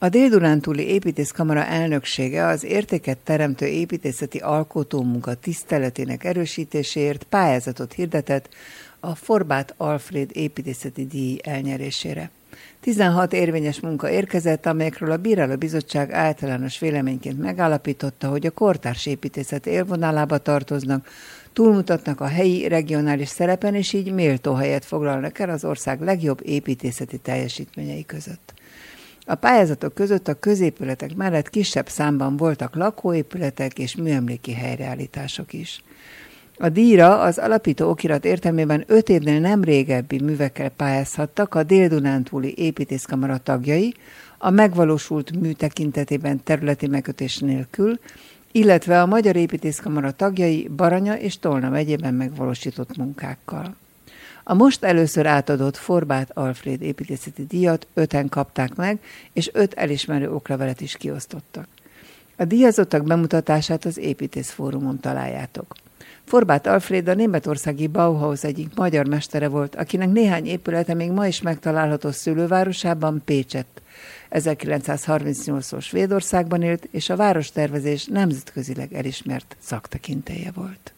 A Dél-Dunántúli Építészkamara elnöksége az értéket teremtő építészeti alkotómunka tiszteletének erősítéséért pályázatot hirdetett a Forbáth Alfréd építészeti díj elnyerésére. 16 érvényes munka érkezett, amelyekről a bírálóbizottság általános véleményként megállapította, hogy a kortárs építészet élvonalába tartoznak, túlmutatnak a helyi regionális szerepen, és így méltó helyet foglalnak el az ország legjobb építészeti teljesítményei között. A pályázatok között a középületek mellett kisebb számban voltak lakóépületek és műemléki helyreállítások is. A díjra az alapító okirat értelmében 5 évnél nem régebbi művekkel pályázhattak a Dél-Dunántúli Építészkamara tagjai, a megvalósult mű tekintetében területi megkötés nélkül, illetve a Magyar Építészkamara tagjai Baranya és Tolna megyében megvalósított munkákkal. A most először átadott Forbáth Alfréd építészeti díjat 5-en kapták meg, és 5 elismerő oklevelet is kiosztottak. A díjazottak bemutatását az Építészfórumon találjátok. Forbáth Alfréd a németországi Bauhaus egyik magyar mestere volt, akinek néhány épülete még ma is megtalálható szülővárosában, Pécsett. 1938-tól Svédországban élt, és a várostervezés nemzetközileg elismert szaktekintélye volt.